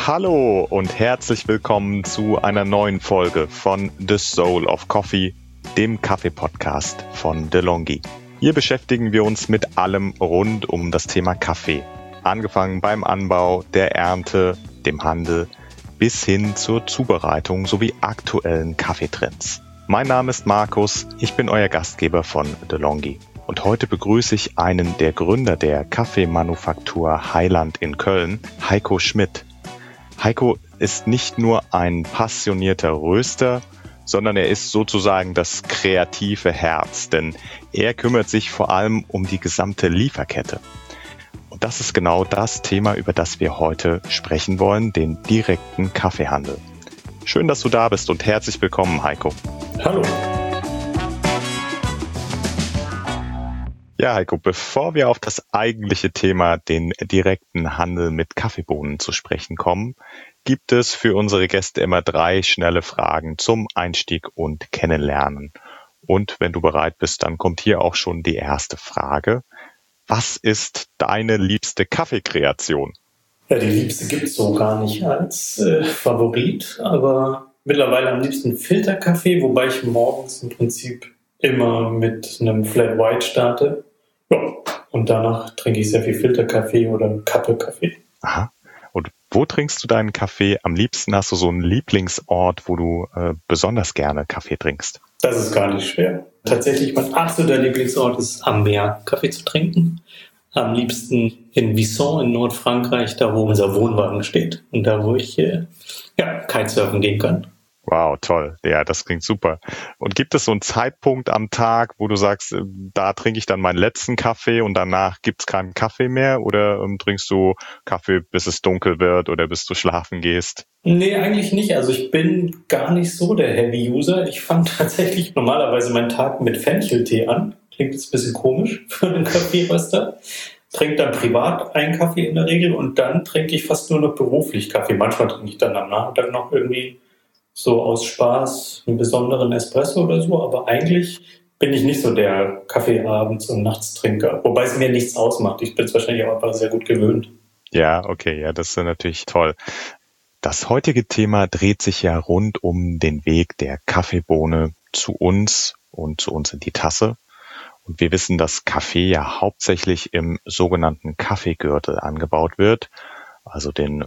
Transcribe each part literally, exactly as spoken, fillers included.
Hallo und herzlich willkommen zu einer neuen Folge von The Soul of Coffee, dem Kaffee-Podcast von DeLonghi. Hier beschäftigen wir uns mit allem rund um das Thema Kaffee. Angefangen beim Anbau, der Ernte, dem Handel bis hin zur Zubereitung sowie aktuellen Kaffeetrends. Mein Name ist Markus, ich bin euer Gastgeber von DeLonghi. Und heute begrüße ich einen der Gründer der Kaffeemanufaktur Heiland in Köln, Heiko Schmidt. Heiko ist nicht nur ein passionierter Röster, sondern er ist sozusagen das kreative Herz, denn er kümmert sich vor allem um die gesamte Lieferkette. Und das ist genau das Thema, über das wir heute sprechen wollen, den direkten Kaffeehandel. Schön, dass du da bist und herzlich willkommen, Heiko. Hallo. Ja, Heiko, bevor wir auf das eigentliche Thema, den direkten Handel mit Kaffeebohnen zu sprechen kommen, gibt es für unsere Gäste immer drei schnelle Fragen zum Einstieg und Kennenlernen. Und wenn du bereit bist, dann kommt hier auch schon die erste Frage. Was ist deine liebste Kaffeekreation? Ja, die liebste gibt es so gar nicht als äh, Favorit, aber mittlerweile am liebsten Filterkaffee, wobei ich morgens im Prinzip immer mit einem Flat White starte. Ja, und danach trinke ich sehr viel Filterkaffee oder Kaffee-Kaffee. Aha. Und wo trinkst du deinen Kaffee? Am liebsten hast du so einen Lieblingsort, wo du äh, besonders gerne Kaffee trinkst? Das ist gar nicht schwer. Tatsächlich mein absoluter Lieblingsort ist am Meer Kaffee zu trinken. Am liebsten in Visson in Nordfrankreich, da wo unser Wohnwagen steht und da wo ich äh, ja, Kitesurfen gehen kann. Wow, toll. Ja, das klingt super. Und gibt es so einen Zeitpunkt am Tag, wo du sagst, da trinke ich dann meinen letzten Kaffee und danach gibt es keinen Kaffee mehr? Oder ähm, trinkst du Kaffee, bis es dunkel wird oder bis du schlafen gehst? Nee, eigentlich nicht. Also ich bin gar nicht so der Heavy-User. Ich fange tatsächlich normalerweise meinen Tag mit Fencheltee an. Klingt jetzt ein bisschen komisch für einen Kaffeeröster. Trinke dann privat einen Kaffee in der Regel und dann trinke ich fast nur noch beruflich Kaffee. Manchmal trinke ich dann am Nachmittag noch irgendwie so aus Spaß einen besonderen Espresso oder so, aber eigentlich bin ich nicht so der Kaffeeabends- und Nachtstrinker, wobei es mir nichts ausmacht. Ich bin es wahrscheinlich auch einfach sehr gut gewöhnt. Ja, okay, ja, das ist natürlich toll. Das heutige Thema dreht sich ja rund um den Weg der Kaffeebohne zu uns und zu uns in die Tasse. Und wir wissen, dass Kaffee ja hauptsächlich im sogenannten Kaffeegürtel angebaut wird, also den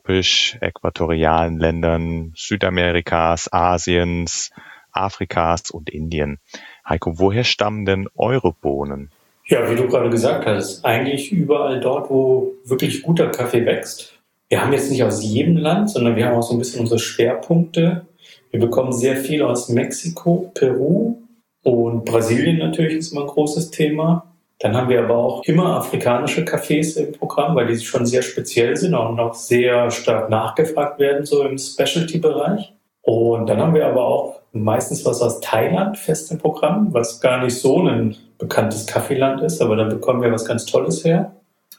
tropisch-äquatorialen Ländern Südamerikas, Asiens, Afrikas und Indien. Heiko, woher stammen denn eure Bohnen? Ja, wie du gerade gesagt hast, eigentlich überall dort, wo wirklich guter Kaffee wächst. Wir haben jetzt nicht aus jedem Land, sondern wir haben auch so ein bisschen unsere Schwerpunkte. Wir bekommen sehr viel aus Mexiko, Peru und Brasilien natürlich ist immer ein großes Thema. Dann haben wir aber auch immer afrikanische Cafés im Programm, weil die schon sehr speziell sind und auch sehr stark nachgefragt werden, so im Specialty-Bereich. Und dann haben wir aber auch meistens was aus Thailand fest im Programm, was gar nicht so ein bekanntes Kaffeeland ist, aber da bekommen wir was ganz Tolles her.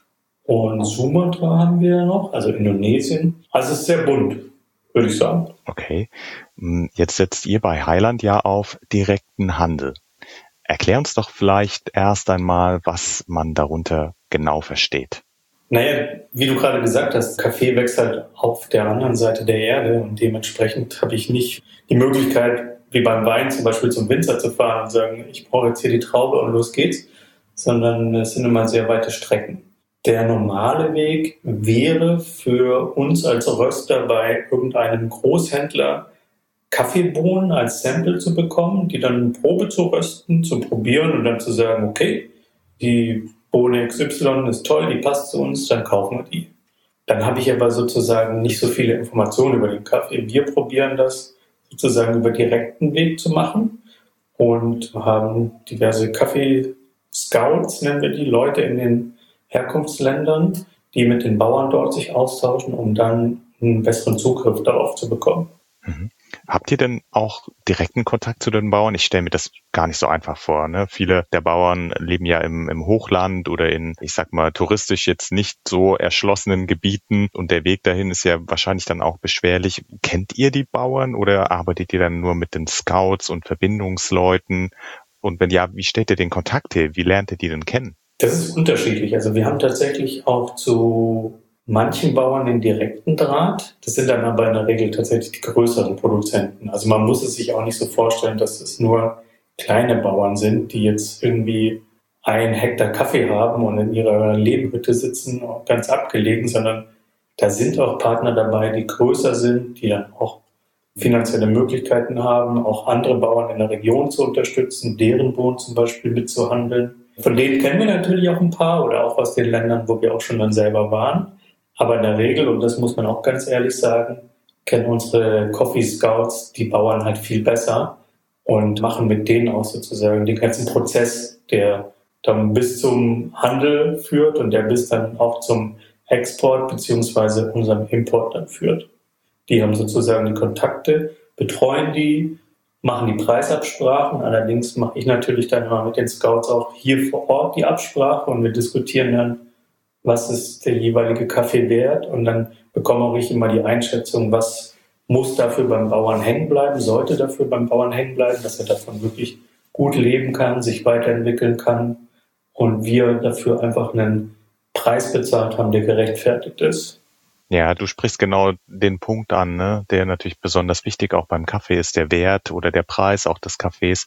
Und Sumatra haben wir noch, also Indonesien. Also es ist sehr bunt, würde ich sagen. Okay, jetzt setzt ihr bei Heiland ja auf direkten Handel. Erklär uns doch vielleicht erst einmal, was man darunter genau versteht. Naja, wie du gerade gesagt hast, Kaffee wächst halt auf der anderen Seite der Erde und dementsprechend habe ich nicht die Möglichkeit, wie beim Wein zum Beispiel zum Winzer zu fahren und sagen, ich brauche jetzt hier die Traube und los geht's, sondern es sind immer sehr weite Strecken. Der normale Weg wäre für uns als Röster bei irgendeinem Großhändler Kaffeebohnen als Sample zu bekommen, die dann in Probe zu rösten, zu probieren und dann zu sagen, okay, die Bohne X Y ist toll, die passt zu uns, dann kaufen wir die. Dann habe ich aber sozusagen nicht so viele Informationen über den Kaffee. Wir probieren das sozusagen über direkten Weg zu machen und haben diverse Kaffee-Scouts, nennen wir die, Leute in den Herkunftsländern, die mit den Bauern dort sich austauschen, um dann einen besseren Zugriff darauf zu bekommen. Mhm. Habt ihr denn auch direkten Kontakt zu den Bauern? Ich stelle mir das gar nicht so einfach vor, ne? Viele der Bauern leben ja im, im Hochland oder in, ich sag mal, touristisch jetzt nicht so erschlossenen Gebieten und der Weg dahin ist ja wahrscheinlich dann auch beschwerlich. Kennt ihr die Bauern oder arbeitet ihr dann nur mit den Scouts und Verbindungsleuten? Und wenn ja, wie stellt ihr den Kontakt her? Wie lernt ihr die denn kennen? Das ist unterschiedlich. Also wir haben tatsächlich auch zu manchen Bauern den direkten Draht. Das sind dann aber in der Regel tatsächlich die größeren Produzenten. Also man muss es sich auch nicht so vorstellen, dass es nur kleine Bauern sind, die jetzt irgendwie ein Hektar Kaffee haben und in ihrer Lehmhütte sitzen, ganz abgelegen, sondern da sind auch Partner dabei, die größer sind, die dann auch finanzielle Möglichkeiten haben, auch andere Bauern in der Region zu unterstützen, deren Bohnen zum Beispiel mitzuhandeln. Von denen kennen wir natürlich auch ein paar oder auch aus den Ländern, wo wir auch schon dann selber waren. Aber in der Regel, und das muss man auch ganz ehrlich sagen, kennen unsere Coffee Scouts die Bauern halt viel besser und machen mit denen auch sozusagen den ganzen Prozess, der dann bis zum Handel führt und der bis dann auch zum Export beziehungsweise unserem Import dann führt. Die haben sozusagen die Kontakte, betreuen die, machen die Preisabsprachen. Allerdings mache ich natürlich dann immer mit den Scouts auch hier vor Ort die Absprache und wir diskutieren dann, was ist der jeweilige Kaffee wert, und dann bekomme auch ich immer die Einschätzung, was muss dafür beim Bauern hängen bleiben, sollte dafür beim Bauern hängen bleiben, dass er davon wirklich gut leben kann, sich weiterentwickeln kann und wir dafür einfach einen Preis bezahlt haben, der gerechtfertigt ist. Ja, du sprichst genau den Punkt an, ne, der natürlich besonders wichtig auch beim Kaffee ist, der Wert oder der Preis auch des Kaffees.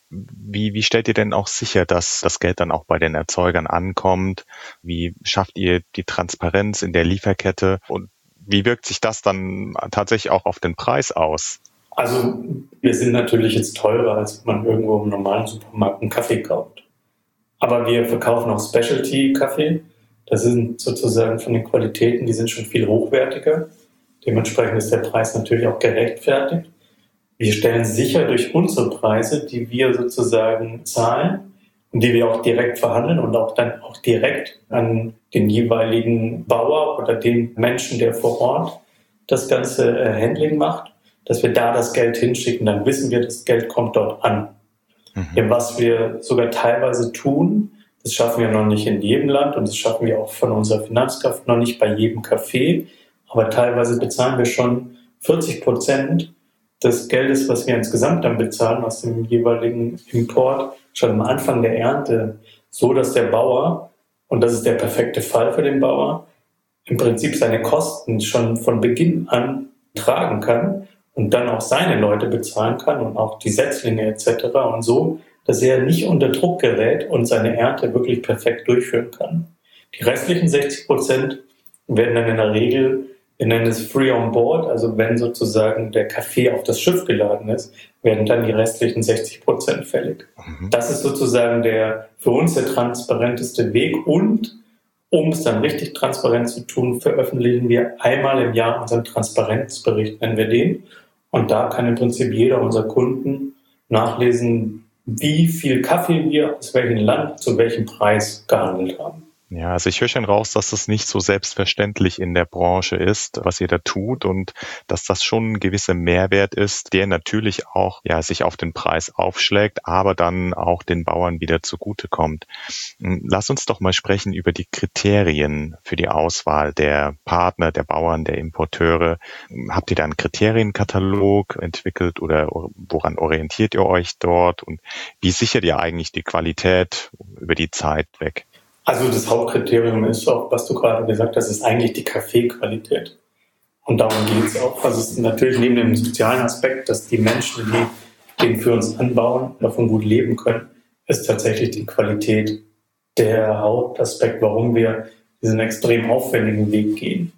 Wie, wie stellt ihr denn auch sicher, dass das Geld dann auch bei den Erzeugern ankommt? Wie schafft ihr die Transparenz in der Lieferkette? Und wie wirkt sich das dann tatsächlich auch auf den Preis aus? Also wir sind natürlich jetzt teurer, als man irgendwo im normalen Supermarkt einen Kaffee kauft. Aber wir verkaufen auch Specialty-Kaffee. Das sind sozusagen von den Qualitäten, die sind schon viel hochwertiger. Dementsprechend ist der Preis natürlich auch gerechtfertigt. Wir stellen sicher durch unsere Preise, die wir sozusagen zahlen und die wir auch direkt verhandeln und auch dann auch direkt an den jeweiligen Bauer oder den Menschen, der vor Ort das ganze Handling macht, dass wir da das Geld hinschicken. Dann wissen wir, das Geld kommt dort an. Mhm. Ja, was wir sogar teilweise tun, das schaffen wir noch nicht in jedem Land und das schaffen wir auch von unserer Finanzkraft noch nicht bei jedem Café. Aber teilweise bezahlen wir schon vierzig Prozent des Geldes, was wir insgesamt dann bezahlen aus dem jeweiligen Import, schon am Anfang der Ernte, so dass der Bauer, und das ist der perfekte Fall für den Bauer, im Prinzip seine Kosten schon von Beginn an tragen kann und dann auch seine Leute bezahlen kann und auch die Setzlinge et cetera und so, dass er nicht unter Druck gerät und seine Ernte wirklich perfekt durchführen kann. Die restlichen sechzig Prozent werden dann in der Regel, wir nennen es Free on Board, also wenn sozusagen der Kaffee auf das Schiff geladen ist, werden dann die restlichen sechzig Prozent fällig. Mhm. Das ist sozusagen der für uns der transparenteste Weg, und um es dann richtig transparent zu tun, veröffentlichen wir einmal im Jahr unseren Transparenzbericht, nennen wir den. Und da kann im Prinzip jeder unserer Kunden nachlesen, wie viel Kaffee wir aus welchem Land zu welchem Preis gehandelt haben. Ja, also ich höre schon raus, dass das nicht so selbstverständlich in der Branche ist, was ihr da tut, und dass das schon ein gewisser Mehrwert ist, der natürlich auch ja sich auf den Preis aufschlägt, aber dann auch den Bauern wieder zugutekommt. Lass uns doch mal sprechen über die Kriterien für die Auswahl der Partner, der Bauern, der Importeure. Habt ihr da einen Kriterienkatalog entwickelt oder woran orientiert ihr euch dort, und wie sichert ihr eigentlich die Qualität über die Zeit weg? Also das Hauptkriterium ist auch, was du gerade gesagt hast, ist eigentlich die Kaffeequalität. Und darum geht es auch. Also es ist natürlich neben dem sozialen Aspekt, dass die Menschen, die den für uns anbauen, davon gut leben können, ist tatsächlich die Qualität der Hauptaspekt, warum wir diesen extrem aufwendigen Weg gehen.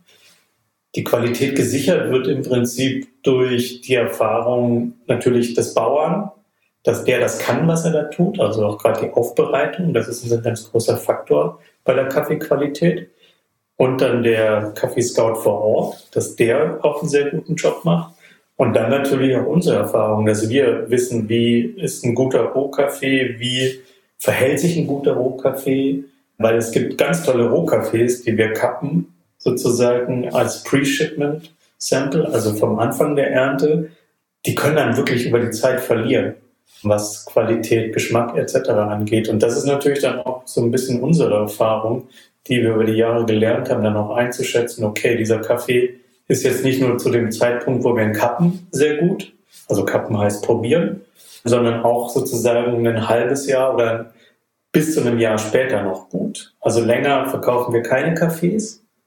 Die Qualität gesichert wird im Prinzip durch die Erfahrung natürlich des Bauern, dass der das kann, was er da tut, also auch gerade die Aufbereitung, das ist ein ganz großer Faktor bei der Kaffeequalität. Und dann der Kaffeescout vor Ort, dass der auch einen sehr guten Job macht. Und dann natürlich auch unsere Erfahrung, dass wir wissen, wie ist ein guter Rohkaffee, wie verhält sich ein guter Rohkaffee, weil es gibt ganz tolle Rohkaffees, die wir kappen, sozusagen als Pre-Shipment-Sample, also vom Anfang der Ernte. Die können dann wirklich über die Zeit verlieren, was Qualität, Geschmack et cetera angeht. Und das ist natürlich dann auch so ein bisschen unsere Erfahrung, die wir über die Jahre gelernt haben, dann auch einzuschätzen, okay, dieser Kaffee ist jetzt nicht nur zu dem Zeitpunkt, wo wir ihn kappen, sehr gut, also kappen heißt probieren, sondern auch sozusagen ein halbes Jahr oder bis zu einem Jahr später noch gut. Also länger verkaufen wir keine Kaffees,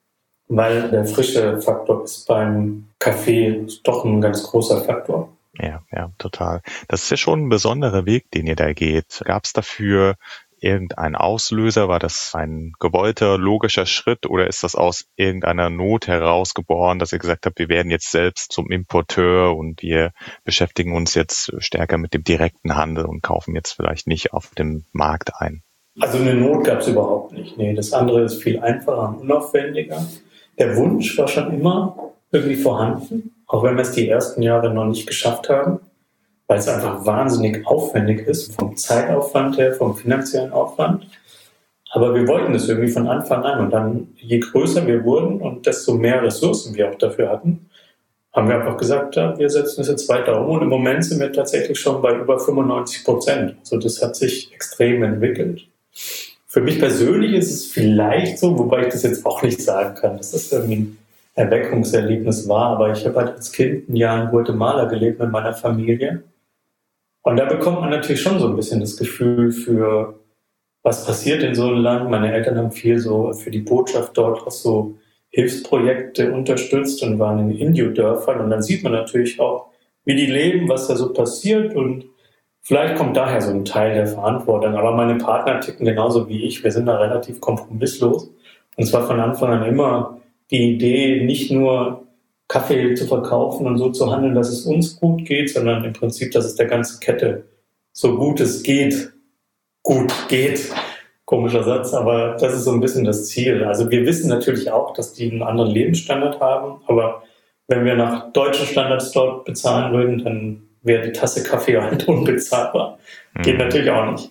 weil der frische Faktor ist beim Kaffee doch ein ganz großer Faktor. Ja, ja, total. Das ist ja schon ein besonderer Weg, den ihr da geht. Gab es dafür irgendeinen Auslöser? War das ein gewollter, logischer Schritt oder ist das aus irgendeiner Not herausgeboren, dass ihr gesagt habt, wir werden jetzt selbst zum Importeur und wir beschäftigen uns jetzt stärker mit dem direkten Handel und kaufen jetzt vielleicht nicht auf dem Markt ein? Also eine Not gab es überhaupt nicht. Nee, das andere ist viel einfacher und unaufwendiger. Der Wunsch war schon immer irgendwie vorhanden, auch wenn wir es die ersten Jahre noch nicht geschafft haben, weil es einfach wahnsinnig aufwendig ist, vom Zeitaufwand her, vom finanziellen Aufwand. Aber wir wollten das irgendwie von Anfang an. Und dann, je größer wir wurden und desto mehr Ressourcen wir auch dafür hatten, haben wir einfach gesagt, ja, wir setzen das jetzt weiter um. Und im Moment sind wir tatsächlich schon bei über fünfundneunzig Prozent. Also das hat sich extrem entwickelt. Für mich persönlich ist es vielleicht so, wobei ich das jetzt auch nicht sagen kann, dass das irgendwie ein Erweckungserlebnis war. Aber ich habe halt als Kind ein Jahr in Guatemala gelebt mit meiner Familie. Und da bekommt man natürlich schon so ein bisschen das Gefühl für, was passiert in so einem Land. Meine Eltern haben viel so für die Botschaft dort auch so Hilfsprojekte unterstützt und waren in Indio-Dörfern. Und dann sieht man natürlich auch, wie die leben, was da so passiert. Und vielleicht kommt daher so ein Teil der Verantwortung. Aber meine Partner ticken genauso wie ich. Wir sind da relativ kompromisslos. Und zwar von Anfang an immer die Idee, nicht nur Kaffee zu verkaufen und so zu handeln, dass es uns gut geht, sondern im Prinzip, dass es der ganzen Kette so gut es geht, gut geht. Komischer Satz, aber das ist so ein bisschen das Ziel. Also wir wissen natürlich auch, dass die einen anderen Lebensstandard haben, aber wenn wir nach deutschen Standards dort bezahlen würden, dann wäre die Tasse Kaffee halt unbezahlbar. Geht mhm. natürlich auch nicht.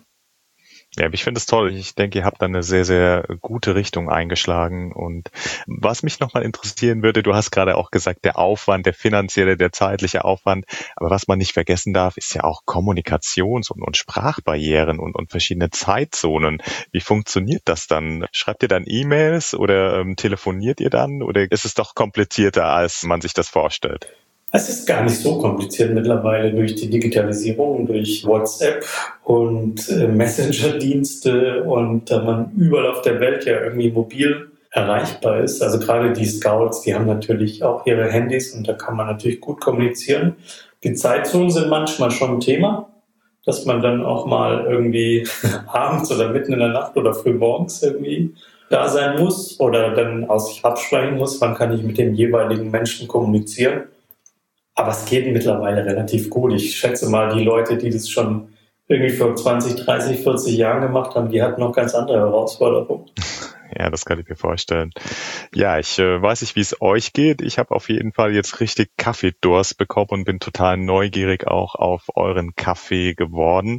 Ja, ich finde es toll. Ich denke, ihr habt da eine sehr, sehr gute Richtung eingeschlagen. Und was mich nochmal interessieren würde, du hast gerade auch gesagt, der Aufwand, der finanzielle, der zeitliche Aufwand. Aber was man nicht vergessen darf, ist ja auch Kommunikations- und, und Sprachbarrieren und, und verschiedene Zeitzonen. Wie funktioniert das dann? Schreibt ihr dann E-Mails oder ähm, telefoniert ihr dann? Oder ist es doch komplizierter, als man sich das vorstellt? Es ist gar nicht so kompliziert mittlerweile durch die Digitalisierung, durch WhatsApp und äh, Messenger-Dienste und da man überall auf der Welt ja irgendwie mobil erreichbar ist. Also gerade die Scouts, die haben natürlich auch ihre Handys und da kann man natürlich gut kommunizieren. Die Zeitzonen sind manchmal schon ein Thema, dass man dann auch mal irgendwie abends oder mitten in der Nacht oder früh morgens irgendwie da sein muss oder dann aus sich absprechen muss, wann kann ich mit dem jeweiligen Menschen kommunizieren. Aber es geht mittlerweile relativ gut. Ich schätze mal, die Leute, die das schon irgendwie vor zwanzig, dreißig, vierzig Jahren gemacht haben, die hatten noch ganz andere Herausforderungen. Ja, das kann ich mir vorstellen. Ja, ich äh, weiß nicht, wie es euch geht. Ich habe auf jeden Fall jetzt richtig Kaffeedurst bekommen und bin total neugierig auch auf euren Kaffee geworden.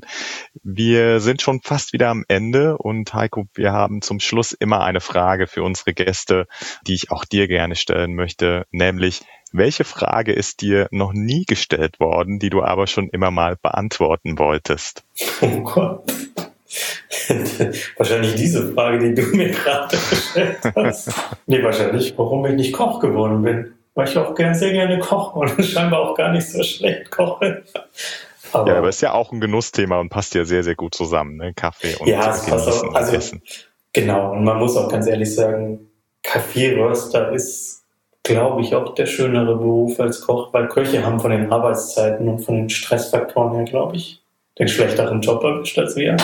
Wir sind schon fast wieder am Ende und Heiko, wir haben zum Schluss immer eine Frage für unsere Gäste, die ich auch dir gerne stellen möchte, nämlich: Welche Frage ist dir noch nie gestellt worden, die du aber schon immer mal beantworten wolltest? Oh Gott. Wahrscheinlich diese Frage, die du mir gerade gestellt hast. Nee, wahrscheinlich, warum ich nicht Koch geworden bin. Weil ich auch gern, sehr gerne koche und scheinbar auch gar nicht so schlecht koche. Aber ja, aber ist ja auch ein Genussthema und passt ja sehr, sehr gut zusammen, ne? Kaffee und ja, es passt auch, also, Essen. Genau, und man muss auch ganz ehrlich sagen, Kaffeeröster ist, glaube ich, auch der schönere Beruf als Koch, weil Köche haben von den Arbeitszeiten und von den Stressfaktoren her, glaube ich, den schlechteren Job erwischt als wir.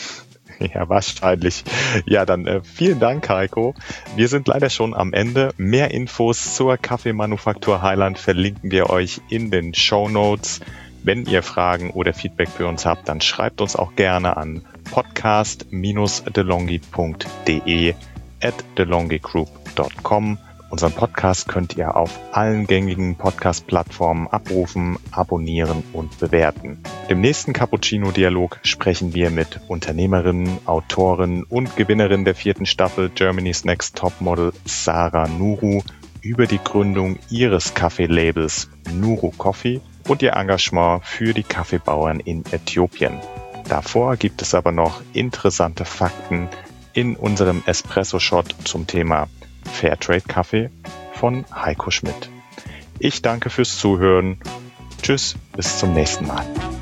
Ja, wahrscheinlich. Ja, dann äh, vielen Dank, Heiko. Wir sind leider schon am Ende. Mehr Infos zur Kaffeemanufaktur Highland verlinken wir euch in den Shownotes. Wenn ihr Fragen oder Feedback für uns habt, dann schreibt uns auch gerne an podcast dash delonghi punkt de at delonghigroup punkt com. Unseren Podcast könnt ihr auf allen gängigen Podcast-Plattformen abrufen, abonnieren und bewerten. Im nächsten Cappuccino-Dialog sprechen wir mit Unternehmerin, Autorin und Gewinnerin der vierten Staffel Germany's Next Topmodel Sarah Nuru über die Gründung ihres Kaffeelabels Nuru Coffee und ihr Engagement für die Kaffeebauern in Äthiopien. Davor gibt es aber noch interessante Fakten in unserem Espresso-Shot zum Thema Fairtrade-Kaffee von Heiko Schmidt. Ich danke fürs Zuhören. Tschüss, bis zum nächsten Mal.